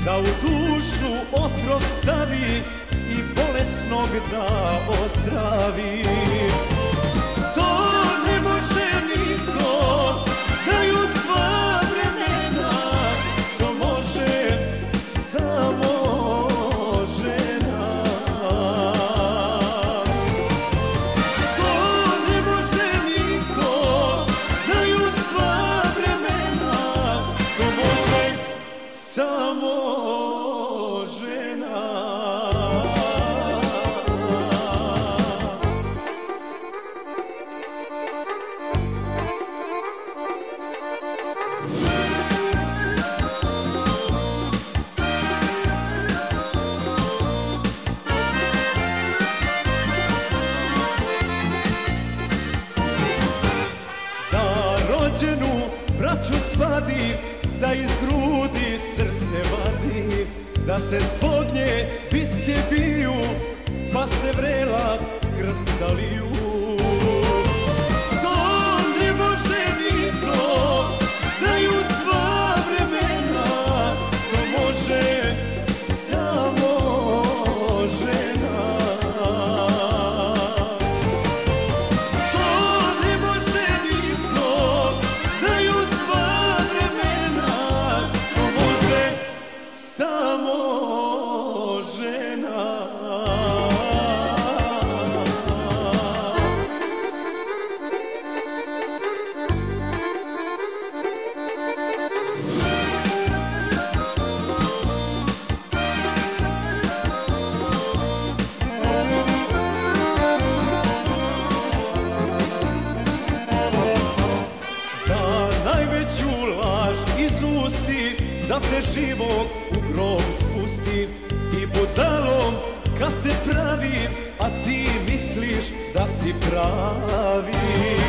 da u dušu otrov stavi i bolesnog da ozdravi. To ne može niko, daju sva vremena, to može samo žena. To ne može niko, daju sva vremena, to može samo žena. Da rođenu braću svadi, da iz grudi srce vadi, da se zbog nje bitke biju, pa se vrela krvca liju. To ne može niko, daju sva vremena, to može samo žena. To ne može niko, daju sva vremena, to može samo žena. Da najveću laž izusti, da te živog u grob spusti, i budalom kad te pravi, a ti misliš da si pravi.